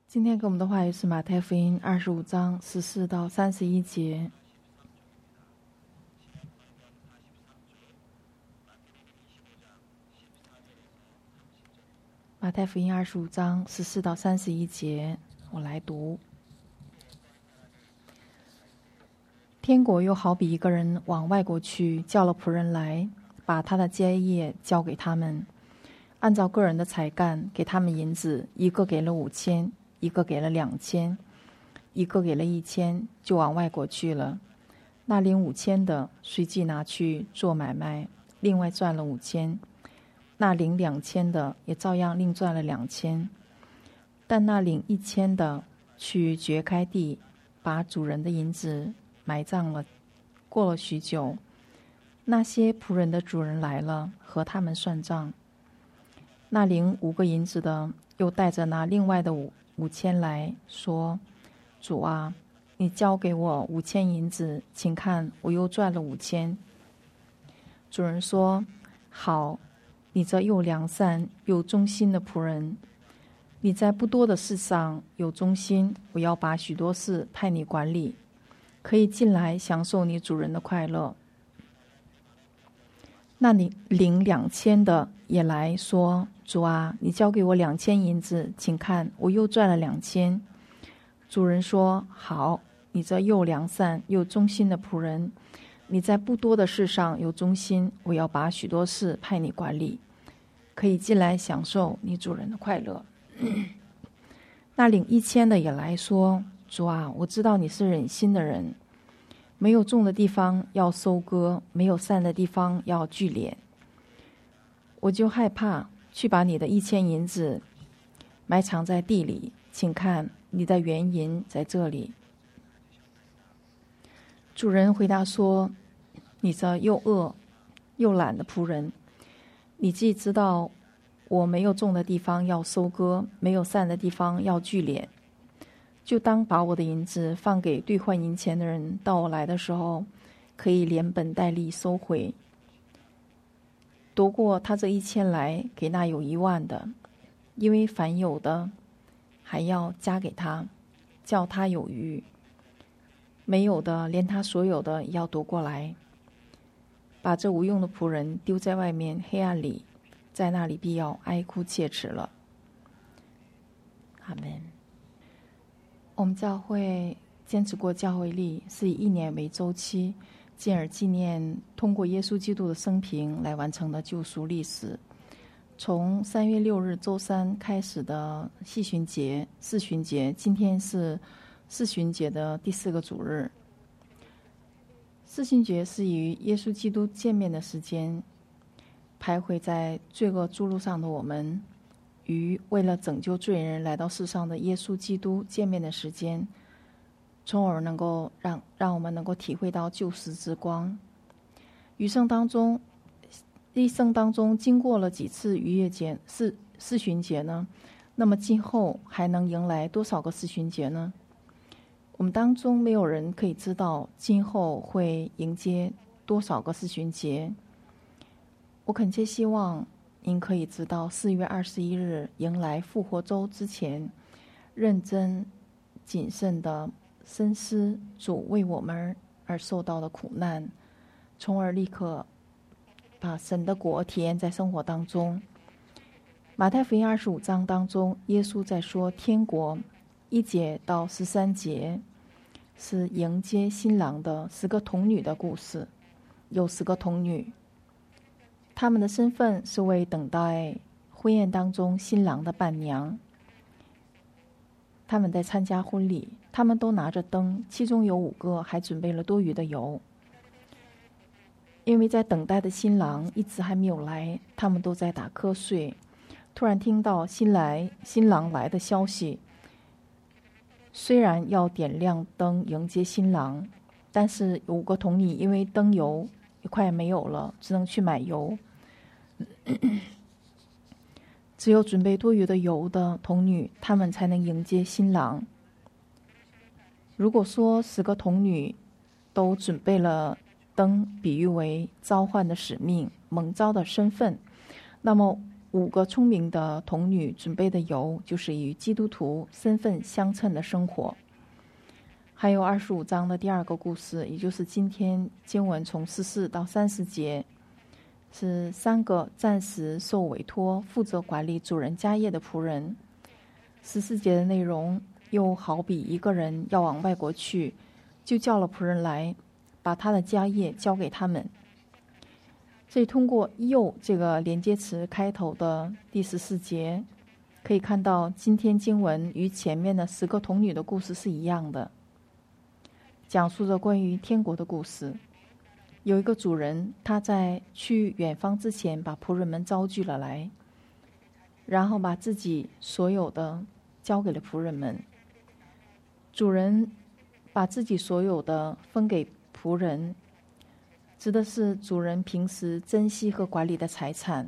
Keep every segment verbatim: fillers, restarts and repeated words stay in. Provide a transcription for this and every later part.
今天给我们的话语是马太福音二十五章十四到三十一节。马太福音二十五章十四到三十一节，我来读。天国又好比一个人往外国去，叫了仆人来，把他的家业交给他们，按照个人的才干给他们银子，一个给了五千，一个给了两千，一个给了一千，就往外国去了。那领五千的随即拿去做买卖，另外赚了五千；那领两千的也照样另赚了两千。但那领一千的去掘开地，把主人的银子埋葬了。过了许久，那些仆人的主人来了，和他们算账。那领五个银子的又带着那另外的五五千来说：“主啊，你交给我五千银子，请看，我又赚了五千。”主人说：“好，你这又良善又忠心的仆人，你在不多的事上有忠心，我要把许多事派你管理，可以进来享受你主人的快乐。”那你领两千的也来说：“主啊，你交给我两千银子，请看，我又赚了两千。”主人说：“好，你这又良善又忠心的仆人，你在不多的事上有忠心，我要把许多事派你管理，可以进来享受你主人的快乐。”那领一千的也来说：“主啊，我知道你是忍心的人，没有种的地方要收割，没有散的地方要聚敛。我就害怕，去把你的一千银子埋藏在地里，请看，你的原银在这里。”主人回答说：“你这又恶又懒的仆人，你既知道我没有种的地方要收割，没有散的地方要聚敛，就当把我的银子放给兑换银钱的人，到我来的时候，可以连本带利收回。夺过他这一千来，给那有一万的，因为凡有的还要加给他，叫他有余；没有的，连他所有的也要夺过来。把这无用的仆人丢在外面黑暗里，在那里必要哀哭切齿了。”阿们。我们教会坚持过教会历，是以一年为周期，进而纪念通过耶稣基督的生平来完成的救赎历史。从三月六日周三开始的细旬节、四旬节，今天是四旬节的第四个主日。四旬节是与耶稣基督见面的时间，徘徊在罪恶诸路上的我们，与为了拯救罪人来到世上的耶稣基督见面的时间，从而能够让让我们能够体会到救世之光。余生当中，一生当中经过了几次逾越节、四四旬节呢？那么今后还能迎来多少个四旬节呢？我们当中没有人可以知道今后会迎接多少个四旬节。我恳切希望您可以知道，四月二十一日迎来复活周之前，认真谨慎地深思主为我们而受到的苦难，从而立刻把神的国体验在生活当中。马太福音二十五章当中，耶稣在说天国一节到十三节，是迎接新郎的十个童女的故事。有十个童女，他们的身份是为等待婚宴当中新郎的伴娘。他们在参加婚礼，他们都拿着灯，其中有五个还准备了多余的油。因为在等待的新郎一直还没有来，他们都在打瞌睡。突然听到新来新郎来的消息，虽然要点亮灯迎接新郎，但是五个童女因为灯油也快没有了，只能去买油。只有准备多余的油的童女，她们才能迎接新郎。如果说十个童女都准备了灯，比喻为召唤的使命、蒙召的身份，那么五个聪明的童女准备的油，就是与基督徒身份相称的生活。还有二十五章的第二个故事，也就是今天经文从十四到三十节，是三个暂时受委托负责管理主人家业的仆人。十四节的内容又好比一个人要往外国去，就叫了仆人来，把他的家业交给他们。所以通过又这个连接词开头的第十四节，可以看到今天经文与前面的十个童女的故事是一样的，讲述着关于天国的故事。有一个主人，他在去远方之前把仆人们招聚了来，然后把自己所有的交给了仆人们。主人把自己所有的分给仆人，指的是主人平时珍惜和管理的财产。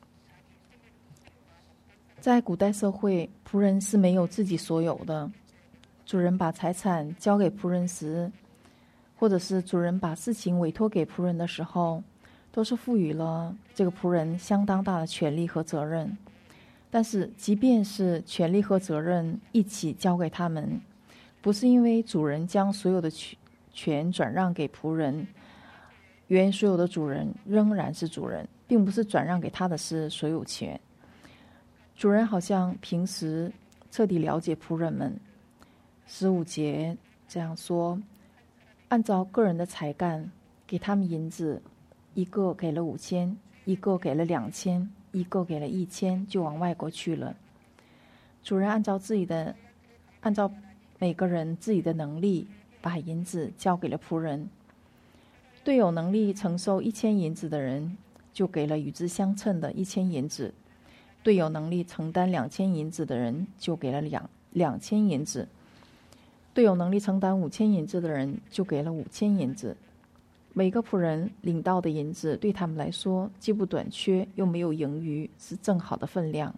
在古代社会，仆人是没有自己所有的。主人把财产交给仆人时，或者是主人把事情委托给仆人的时候，都是赋予了这个仆人相当大的权利和责任。但是即便是权利和责任一起交给他们，不是因为主人将所有的权转让给仆人，原所有的主人仍然是主人，并不是转让给他的是所有权。主人好像平时彻底了解仆人们。十五节这样说，按照个人的才干给他们银子，一个给了五千，一个给了两千，一个给了一千，就往外国去了。主人按照自己的按照每个人自己的能力，把银子交给了仆人。对有能力承受一千银子的人，就给了与之相称的一千银子；对有能力承担两千银子的人，就给了两两千银子；对有能力承担五千银子的人，就给了五千银子。每个仆人领到的银子对他们来说，既不短缺，又没有盈余，是正好的分量。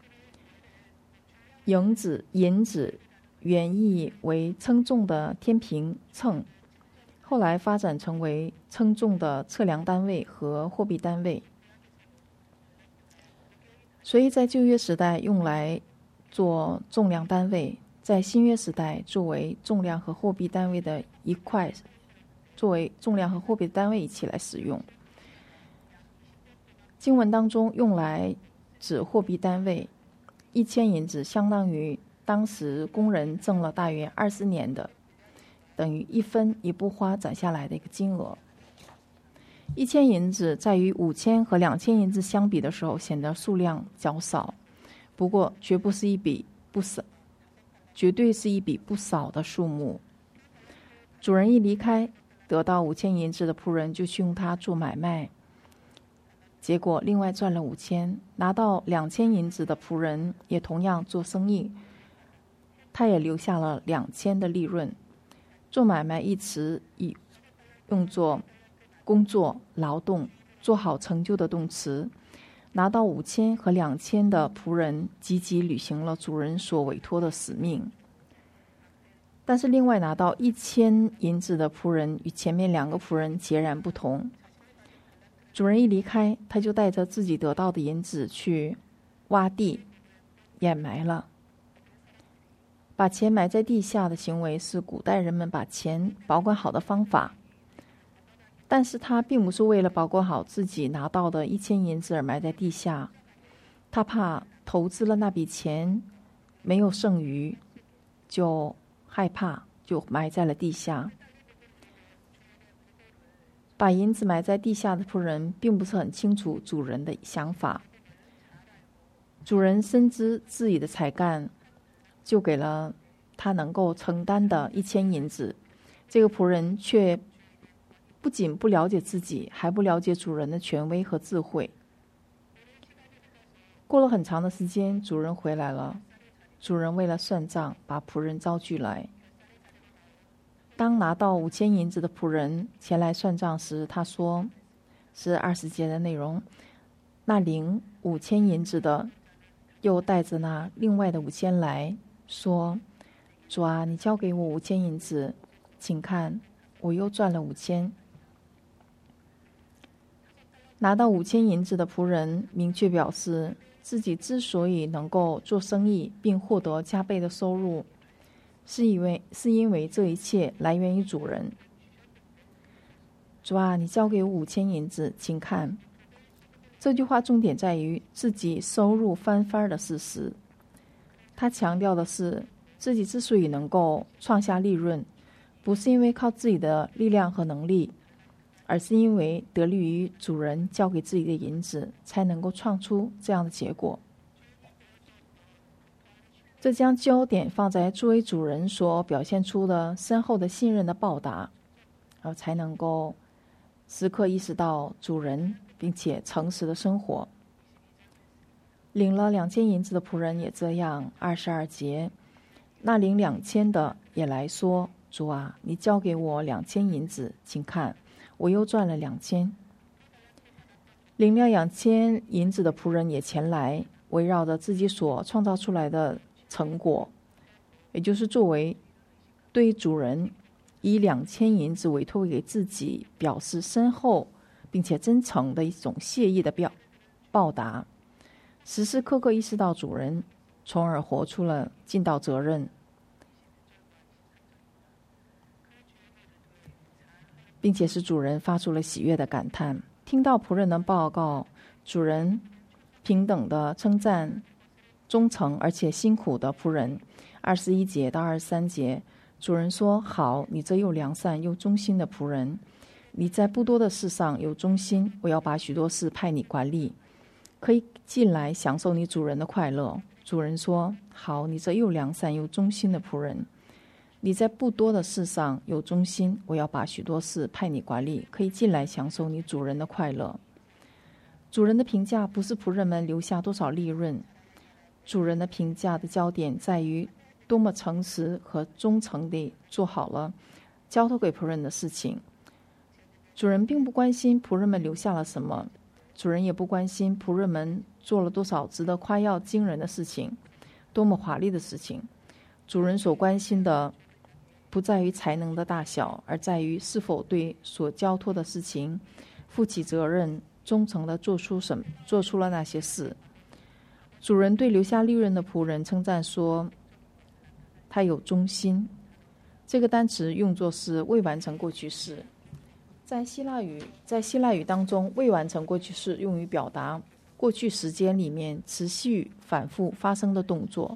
银子银子原意为称重的天平秤，后来发展成为称重的测量单位和货币单位。所以在旧约时代用来做重量单位，在新约时代作为重量和货币单位的一块，作为重量和货币单位一起来使用。经文当中用来指货币单位，一千银子相当于当时工人挣了大约二十年的，等于一分一布花攒下来的一个金额。一千银子在与五千和两千银子相比的时候，显得数量较少，不过绝不是一笔不少，绝对是一笔不少的数目。主人一离开，得到五千银子的仆人就去用它做买卖，结果另外赚了五千。拿到两千银子的仆人也同样做生意，他也留下了两千的利润。做买卖一词以用作工作、劳动、做好成就的动词。拿到五千和两千的仆人积极履行了主人所委托的使命。但是另外拿到一千银子的仆人与前面两个仆人截然不同。主人一离开，他就带着自己得到的银子去挖地掩埋了。把钱埋在地下的行为是古代人们把钱保管好的方法，但是他并不是为了保管好自己拿到的一千银子而埋在地下，他怕投资了那笔钱没有剩余，就害怕，就埋在了地下。把银子埋在地下的仆人并不是很清楚主人的想法。主人深知自己的才干，就给了他能够承担的一千银子。这个仆人却不仅不了解自己，还不了解主人的权威和智慧。过了很长的时间，主人回来了。主人为了算账，把仆人招聚来。当拿到五千银子的仆人前来算账时，他说，是二十节的内容，那领五千银子的又带着那另外的五千来说，主啊，你交给我五千银子，请看，我又赚了五千。拿到五千银子的仆人明确表示， 自己之所以能够做生意并获得加倍的收入，是因为是因为这一切来源于主人。主啊，你交给我五千银子，请看。这句话重点在于自己收入翻番的事实。他强调的是，自己之所以能够创下利润，不是因为靠自己的力量和能力，而是因为得力于主人交给自己的银子，才能够创出这样的结果。这将焦点放在作为主人所表现出的深厚的信任的报答，而才能够时刻意识到主人并且诚实的生活。领了两千银子的仆人也这样。二十二节，那领两千的也来说：主啊，你交给我两千银子，请看，我又赚了两千。领了两千银子的仆人也前来，围绕着自己所创造出来的成果，也就是作为对主人以两千银子委托给自己，表示深厚并且真诚的一种谢意的表报答，时时刻刻意识到主人，从而活出了尽到责任，并且使主人发出了喜悦的感叹。听到仆人的报告，主人平等的称赞忠诚而且辛苦的仆人。二十一节到二十三节，主人说：好，你这又良善又忠心的仆人，你在不多的事上有忠心，我要把许多事派你管理，可以进来享受你主人的快乐。主人说：好，你这又良善又忠心的仆人，你在不多的事上有忠心，我要把许多事派你管理，可以进来享受你主人的快乐。主人的评价不是仆人们留下多少利润，主人的评价的焦点在于多么诚实和忠诚地做好了交托给仆人的事情。主人并不关心仆人们留下了什么，主人也不关心仆人们做了多少值得夸耀惊人的事情，多么华丽的事情。主人所关心的不在于才能的大小，而在于是否对所交托的事情负起责任，忠诚地做出什么做出了那些事。主人对留下利润的仆人称赞说，他有忠心。这个单词用作是未完成过去式。在希腊语在希腊语当中，未完成过去式用于表达过去时间里面持续反复发生的动作。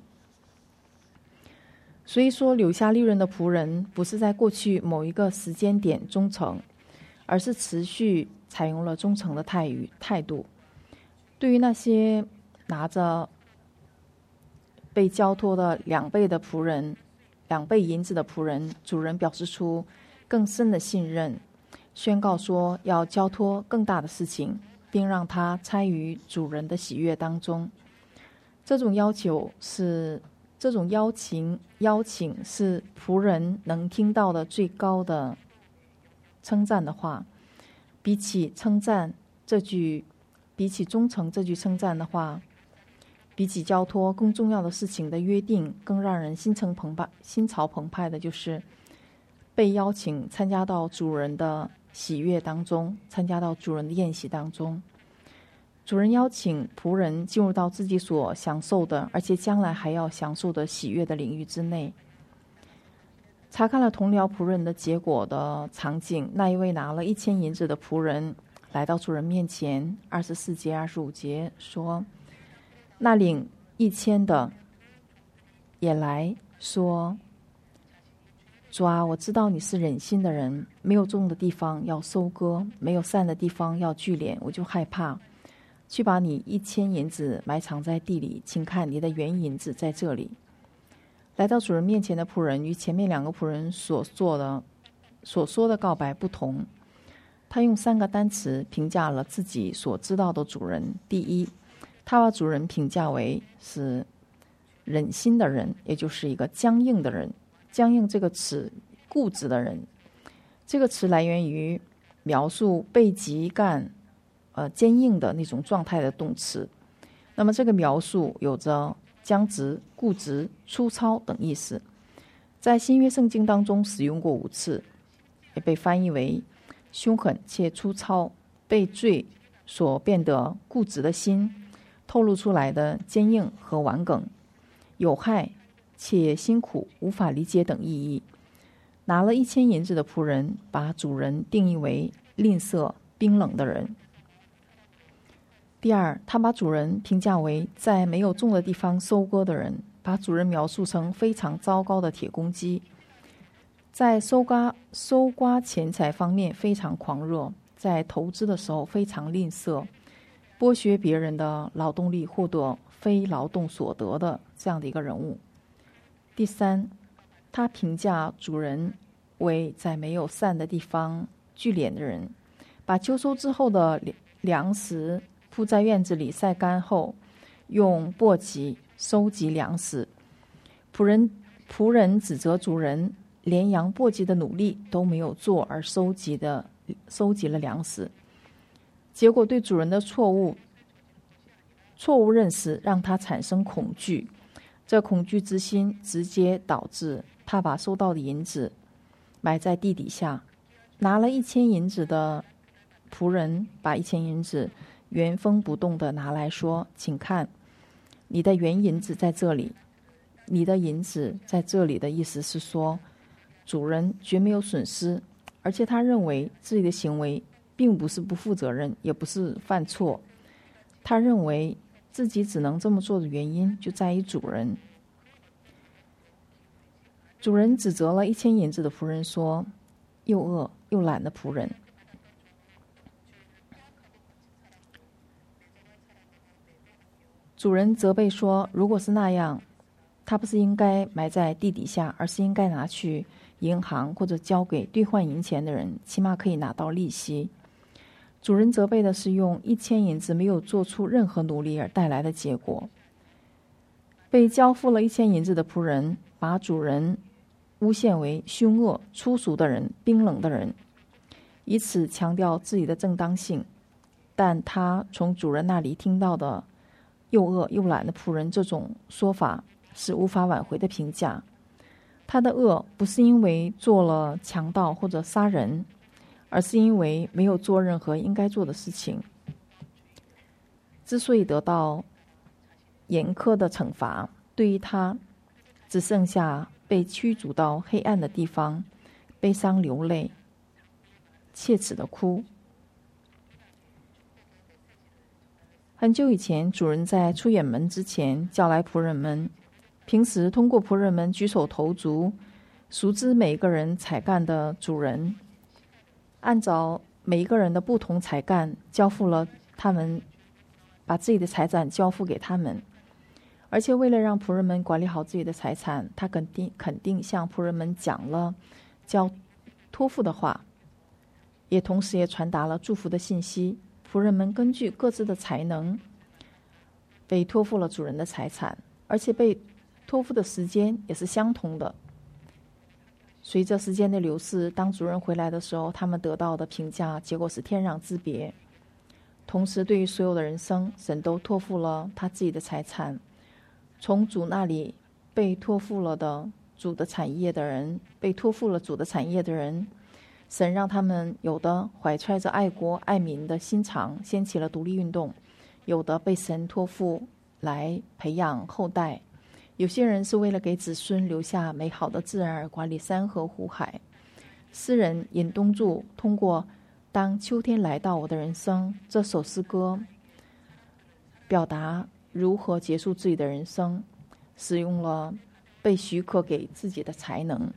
所以说，留下利润的仆人不是在过去某一个时间点忠诚，而是持续采用了忠诚的态语态度。对于那些拿着被交托的两倍的仆人，两倍银子的仆人，主人表示出更深的信任，宣告说要交托更大的事情，并让他参与主人的喜悦当中。这种要求是这种邀请邀请是仆人能听到的最高的称赞的话。比起称赞这句比起忠诚这句称赞的话，比起交托更重要的事情的约定，更让人心潮澎湃心潮澎湃的就是被邀请参加到主人的喜悦当中，参加到主人的宴席当中。主人邀请仆人进入到自己所享受的，而且将来还要享受的喜悦的领域之内。查看了同僚仆人的结果的场景，那一位拿了一千银子的仆人来到主人面前，二十四节、二十五节说，那领一千的也来说，主啊，我知道你是忍心的人，没有种的地方要收割，没有善的地方要聚敛，我就害怕。去把你一千银子埋藏在地里，请看你的原银子在这里。来到主人面前的仆人与前面两个仆人所做的所说的告白不同，他用三个单词评价了自己所知道的主人。第一，他把主人评价为是忍心的人，也就是一个僵硬的人。僵硬这个词，固执的人，这个词来源于描述背脊干呃坚硬的那种状态的动词。那么这个描述有着僵直、固执、粗糙等意思，在新约圣经当中使用过五次，也被翻译为凶狠且粗糙，被罪所变得固执的心， 透露出来的坚硬和顽梗，有害且辛苦，无法理解等意义。拿了一千银子的仆人把主人定义为吝啬、冰冷的人。第二，他把主人评价为在没有种的地方收割的人，把主人描述成非常糟糕的铁公鸡，在收刮收刮钱财方面非常狂热，在投资的时候非常吝啬，剥削别人的劳动力获得非劳动所得的这样的一个人物。第三，他评价主人为在没有善的地方聚敛的人，把秋收之后的粮食铺在院子里晒干后，用簸箕收集粮食。仆人仆人指责主人连扬簸箕的努力都没有做，而收集的收集了粮食。结果对主人的错误错误认识让他产生恐惧，这恐惧之心直接导致他把收到的银子埋在地底下。拿了一千银子的仆人把一千银子原封不动地拿来说，请看，你的原银子在这里。你的银子在这里的意思是说，主人绝没有损失，而且他认为自己的行为并不是不负责任，也不是犯错。他认为自己只能这么做的原因就在于主人。主人指责了一千银子的仆人说，又饿又懒的仆人。主人责备说，如果是那样，他不是应该埋在地底下，而是应该拿去银行或者交给兑换银钱的人，起码可以拿到利息。主人责备的是用一千银子没有做出任何努力而带来的结果。被交付了一千银子的仆人把主人诬陷为凶恶、粗俗的人、冰冷的人，以此强调自己的正当性。但他从主人那里听到的又饿又懒的仆人这种说法是无法挽回的评价。他的恶不是因为做了强盗或者杀人，而是因为没有做任何应该做的事情。之所以得到严苛的惩罚，对于他只剩下被驱逐到黑暗的地方，悲伤流泪，切齿的哭。很久以前，主人在出远门之前叫来仆人们，平时通过仆人们举手投足熟知每一个人才干的主人，按照每一个人的不同才干交付了他们，把自己的财产交付给他们。而且为了让仆人们管理好自己的财产，他肯定肯定向仆人们讲了交托付的话，也同时也传达了祝福的信息。仆人们根据各自的才能被托付了主人的财产，而且被托付的时间也是相同的。随着时间的流逝，当主人回来的时候，他们得到的评价结果是天壤之别。同时，对于所有的人生，神都托付了他自己的财产。从主那里被托付了的主的产业的人，被托付了主的产业的人，神让他们有的怀揣着爱国爱民的心肠，掀起了独立运动；有的被神托付来培养后代；有些人是为了给子孙留下美好的自然而管理山河湖海。诗人尹东柱通过当秋天来到我的人生这首诗歌，表达如何结束自己的人生，使用了被许可给自己的才能。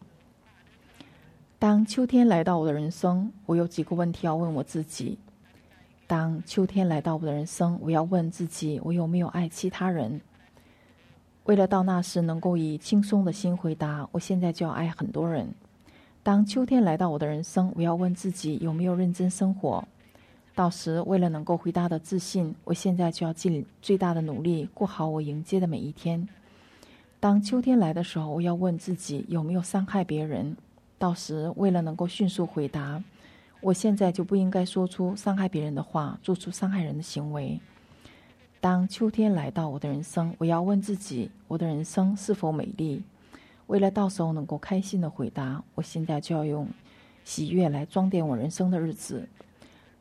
当秋天来到我的人生，我有几个问题要问我自己。当秋天来到我的人生，我要问自己，我有没有爱其他人？为了到那时能够以轻松的心回答，我现在就要爱很多人。当秋天来到我的人生，我要问自己有没有认真生活。到时为了能够回答的自信，我现在就要尽最大的努力过好我迎接的每一天。当秋天来的时候，我要问自己有没有伤害别人。到时为了能够迅速回答，我现在就不应该说出伤害别人的话，做出伤害人的行为。当秋天来到我的人生，我要问自己我的人生是否美丽。为了到时候能够开心的回答，我现在就要用喜悦来装点我人生的日子。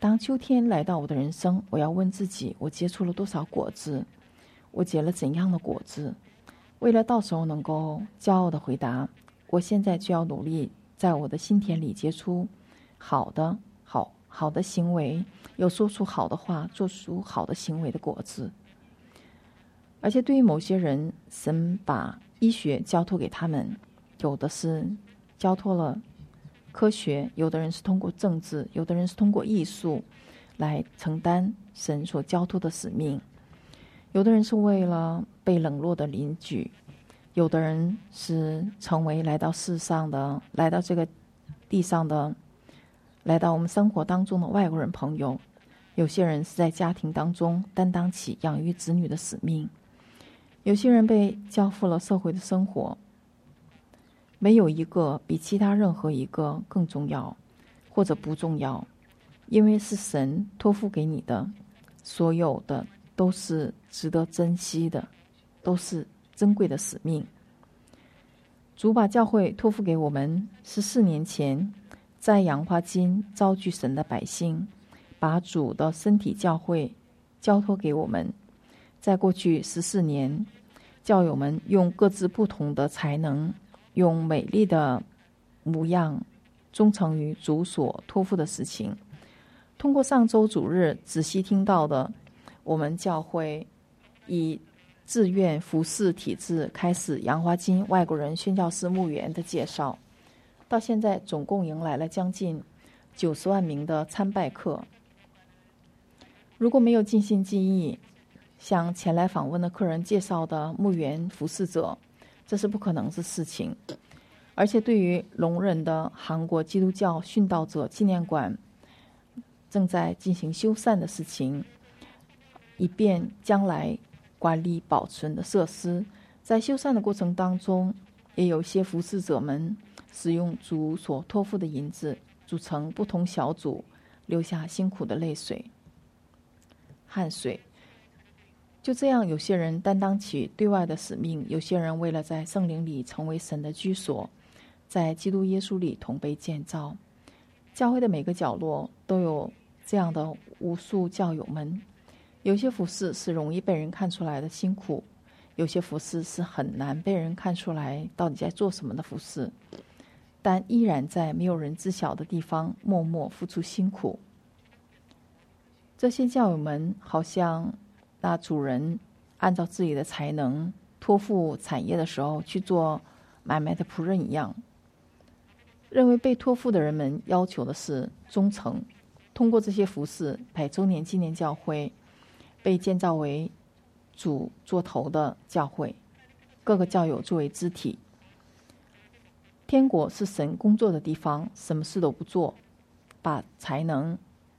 当秋天来到我的人生，我要问自己，我结出了多少果子，我结了怎样的果子。为了到时候能够骄傲地回答，我现在就要努力在我的心田里结出好的好好的行为，有说出好的话，做出好的行为的果子。而且对于某些人，神把医学交托给他们，有的是交托了科学，有的人是通过政治，有的人是通过艺术来承担神所交托的使命。有的人是为了被冷落的邻居，有的人是成为来到世上的来到这个地上的来到我们生活当中的外国人朋友。有些人是在家庭当中担当起养育子女的使命，有些人被交付了社会的生活。没有一个比其他任何一个更重要或者不重要，因为是神托付给你的，所有的都是值得珍惜的，都是珍贵的使命。主把教会托付给我们，十四年前在杨花津召聚神的百姓，把主的身体教会交托给我们。在过去十四年，教友们用各自不同的才能，用美丽的模样忠诚于主所托付的事情。通过上周主日仔细听到的，我们教会以自愿服侍体制开始杨花津外国人宣教士牧员的介绍，到现在总共迎来了将近九十万名的参拜客。如果没有尽心尽意向前来访问的客人介绍的牧员服侍者，这是不可能的事情。而且对于聋人的韩国基督教殉道者纪念馆正在进行修缮的事情，以便将来管理保存的设施。在修缮的过程当中，也有些服侍者们使用主所托付的银子，组成不同小组，流下辛苦的泪水汗水。就这样，有些人担当起对外的使命，有些人为了在圣灵里成为神的居所，在基督耶稣里同被建造。教会的每个角落都有这样的无数教友们。有些服事是容易被人看出来的辛苦，有些服事是很难被人看出来到底在做什么的服事，但依然在没有人知晓的地方默默付出辛苦。这些教友们好像那主人按照自己的才能托付产业的时候去做买卖的仆人一样，认为被托付的人们要求的是忠诚。通过这些服事，百周年纪念教会被建造为主做头的教会，各个教友作为肢体。天国是神工作的地方，什么事都不做，把才能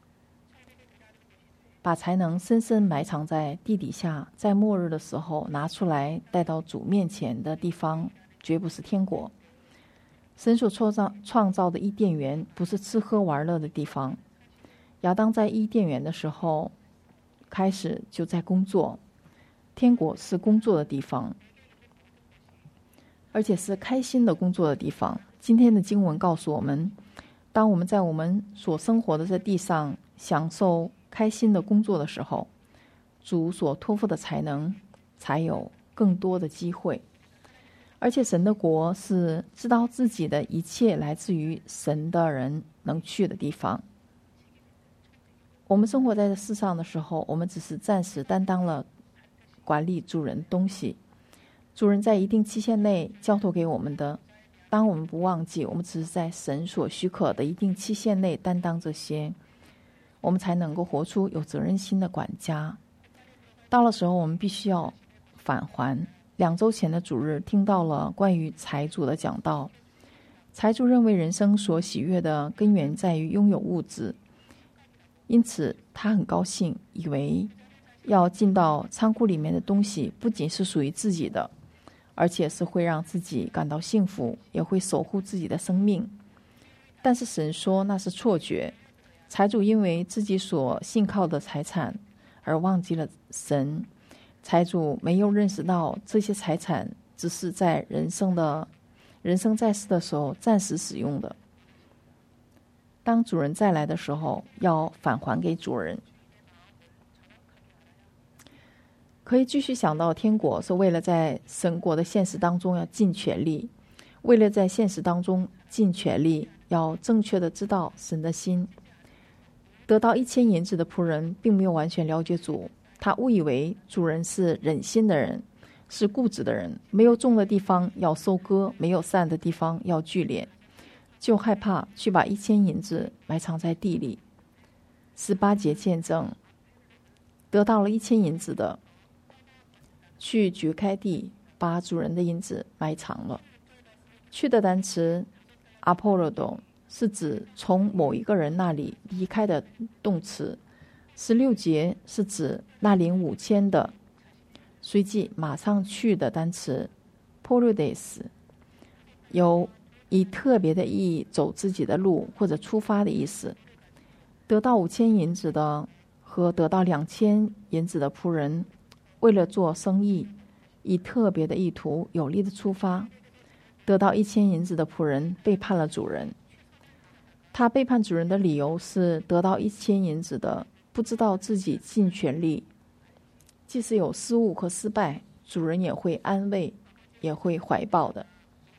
把才能深深埋藏在地底下，在末日的时候拿出来带到主面前的地方，绝不是天国。神所创造创造的伊甸园不是吃喝玩乐的地方。亚当在伊甸园的时候开始就在工作，天国是工作的地方，而且是开心的工作的地方。今天的经文告诉我们，当我们在我们所生活的这地上享受开心的工作的时候，主所托付的才能才有更多的机会。而且神的国是知道自己的一切来自于神的人能去的地方。我们生活在这世上的时候，我们只是暂时担当了管理主人东西，主人在一定期限内交托给我们的，当我们不忘记，我们只是在神所许可的一定期限内担当这些，我们才能够活出有责任心的管家。到了时候，我们必须要返还。两周前的主日听到了关于财主的讲道，财主认为人生所喜悦的根源在于拥有物质，因此他很高兴，以为要进到仓库里面的东西不仅是属于自己的，而且是会让自己感到幸福，也会守护自己的生命。但是神说那是错觉，财主因为自己所信靠的财产而忘记了神。财主没有认识到这些财产只是在人生的人生在世的时候暂时使用的。 当主人再来的时候，要返还给主人。可以继续想到，天国是为了在神国的现实当中要尽全力，为了在现实当中尽全力，要正确的知道神的心。得到一千银子的仆人并没有完全了解主，他误以为主人是忍心的人，是固执的人，没有种的地方要收割，没有散的地方要聚敛，就害怕去把一千银子埋藏在地里。十八节见证，得到了一千银子的，去掘开地，把主人的银子埋藏了。去的单词 apolodo 是指从某一个人那里离开的动词。十六节是指那领五千的，随即马上去的单词 polodes， 有以特别的意义走自己的路或者出发的意思。得到五千银子的和得到两千银子的仆人，为了做生意，以特别的意图有力的出发。得到一千银子的仆人背叛了主人，他背叛主人的理由是得到一千银子的不知道自己尽全力，即使有失误和失败，主人也会安慰，也会怀抱的。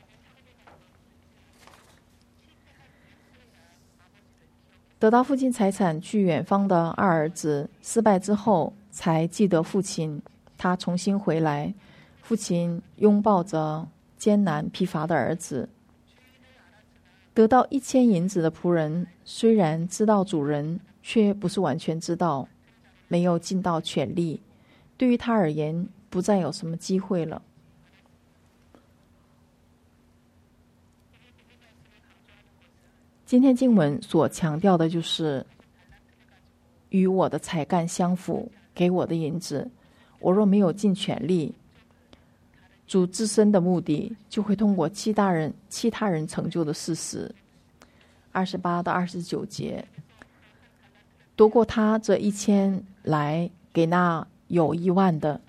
得到父亲财产去远方的二儿子失败之后，才记得父亲。他重新回来，父亲拥抱着艰难疲乏的儿子。得到一千银子的仆人虽然知道主人，却不是完全知道，没有尽到全力，对于他而言不再有什么机会了。今天经文所强调的就是与我的才干相符，给我的银子，我若没有尽全力，主自身的目的就会通过其他人其他人成就的事实。二十八到二十九节，夺过他这一千来给那有一万的，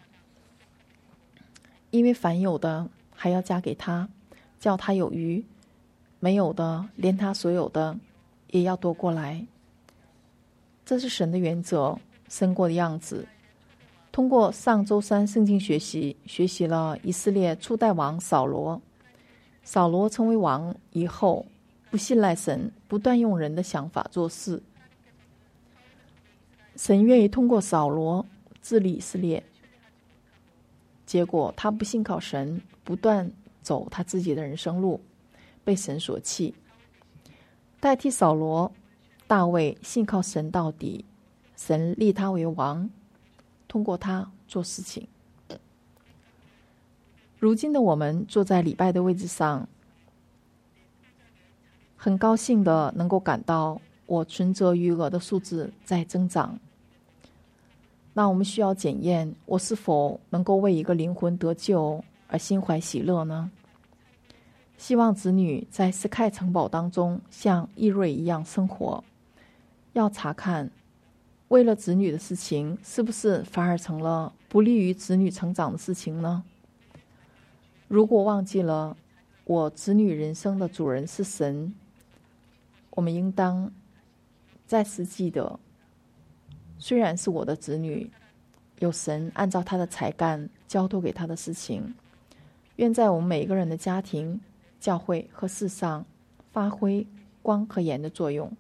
因为凡有的还要加给他，叫他有余；没有的，连他所有的也要夺过来。这是神的原则，神国的样子。通过上周三圣经学习，学习了以色列初代王扫罗。扫罗成为王以后，不信赖神，不断用人的想法做事。神愿意通过扫罗治理以色列，结果他不信靠神，不断走他自己的人生路，被神所弃。代替扫罗，大卫信靠神到底，神立他为王，通过他做事情。如今的我们坐在礼拜的位置上，很高兴的能够感到我存折余额的数字在增长。那我们需要检验我是否能够为一个灵魂得救而心怀喜乐呢？希望子女在斯凯城堡当中像易瑞一样生活，要查看为了子女的事情是不是反而成了不利于子女成长的事情呢？如果忘记了我子女人生的主人是神，我们应当再次记得，虽然是我的子女，有神按照他的才干交托给他的事情，愿在我们每一个人的家庭、教会和世上发挥光和盐的作用。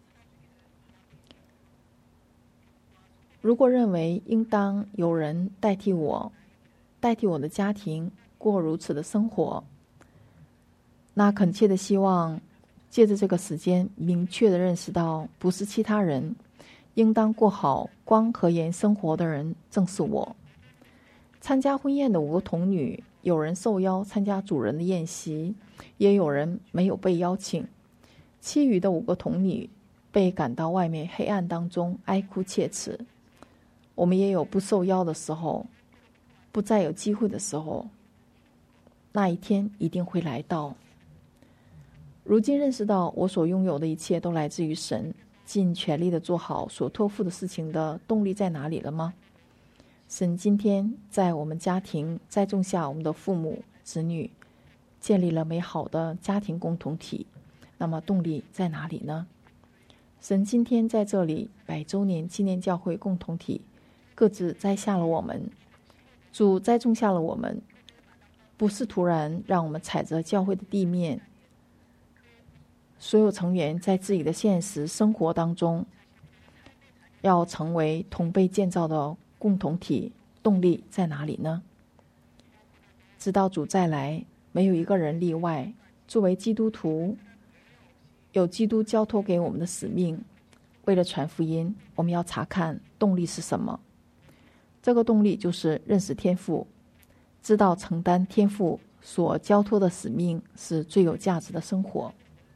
如果认为应当有人代替我，代替我的家庭过如此的生活，那恳切的希望借着这个时间明确的认识到，不是其他人，应当过好光和盐生活的人正是我。参加婚宴的五个童女，有人受邀参加主人的宴席，也有人没有被邀请。其余的五个童女被赶到外面黑暗当中哀哭切齿。我们也有不受邀的时候，不再有机会的时候，那一天一定会来到。如今认识到我所拥有的一切都来自于神，尽全力的做好所托付的事情的动力在哪里了吗？神今天在我们家庭栽种下我们的父母子女，建立了美好的家庭共同体，那么动力在哪里呢？ 神今天在这里百周年纪念教会共同体各自摘下了我们，主栽种下了我们，不是突然让我们踩着教会的地面。所有成员在自己的现实生活当中，要成为同被建造的共同体，动力在哪里呢？直到主再来，没有一个人例外。作为基督徒，有基督交托给我们的使命，为了传福音，我们要查看动力是什么。这个动力就是认识天父，知道承担天父所交托的使命是最有价值的生活。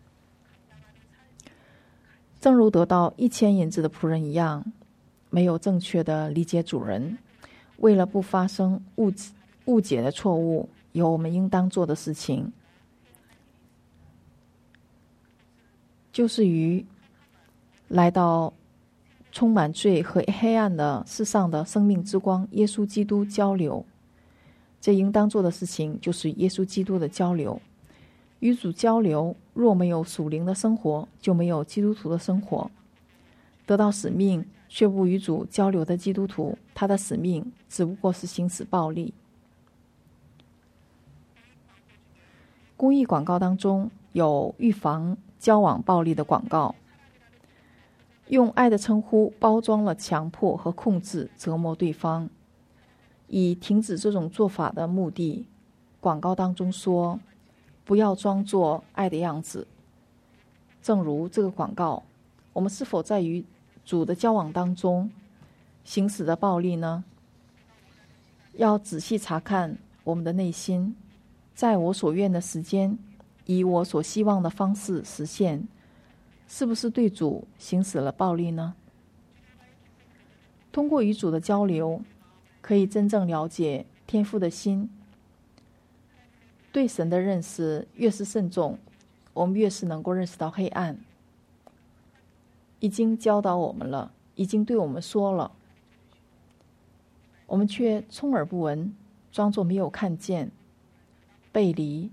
正如得到一千银子的仆人一样，没有正确的理解主人，为了不发生误误解的错误，有我们应当做的事情，就是与来到充满罪和黑暗的世上的生命之光耶稣基督交流。这应当做的事情就是耶稣基督的交流。与主交流，若没有属灵的生活，就没有基督徒的生活。得到使命却不与主交流的基督徒，他的使命只不过是行使暴力。公益广告当中有预防交往暴力的广告，用爱的称呼包装了强迫和控制，折磨对方。以停止这种做法的目的，广告当中说不要装作爱的样子。正如这个广告，我们是否在与主的交往当中行使的暴力呢？要仔细查看我们的内心，在我所愿的时间，以我所希望的方式实现，是不是对主行使了暴力呢？通过与主的交流，可以真正了解天父的心。对神的认识越是慎重，我们越是能够认识到黑暗。已经教导我们了，已经对我们说了，我们却充耳不闻，装作没有看见，背离。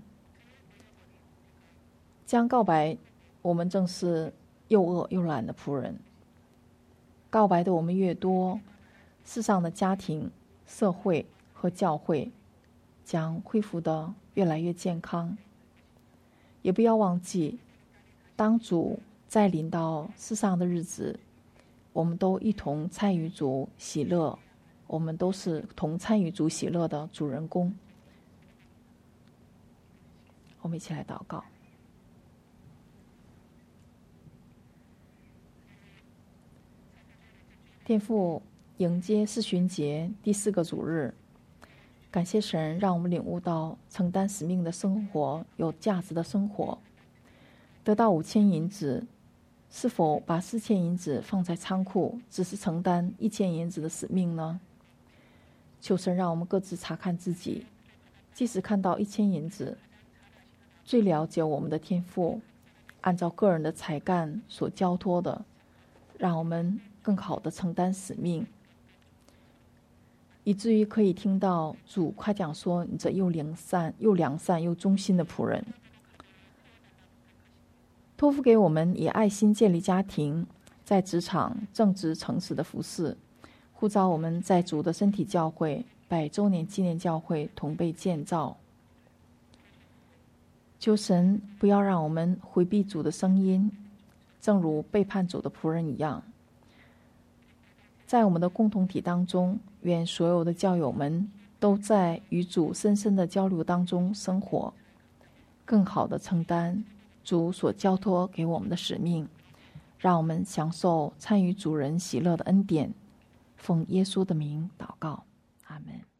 将告白我们正是又恶又懒的仆人。告白的我们越多，世上的家庭、社会和教会将恢复得越来越健康。也不要忘记，当主再临到世上的日子，我们都一同参与主喜乐，我们都是同参与主喜乐的主人公。我们一起来祷告。天父，迎接四旬节第四个主日，感谢神让我们领悟到承担使命的生活，有价值的生活。得到五千银子，是否把四千银子放在仓库，只是承担一千银子的使命呢？求神让我们各自查看自己，即使看到一千银子，最了解我们的天父，按照个人的才干所交托的，让我们更好的承担使命，以至于可以听到主夸奖说：“你这又良善又良善又忠心的仆人。”托付给我们以爱心建立家庭，在职场正直诚实的服侍，呼召我们在主的身体教会百周年纪念教会同被建造。求神不要让我们回避主的声音，正如背叛主的仆人一样。在我们的共同体当中，愿所有的教友们都在与主深深的交流当中生活，更好的承担主所交托给我们的使命，让我们享受参与主人喜乐的恩典。奉耶稣的名祷告，阿们。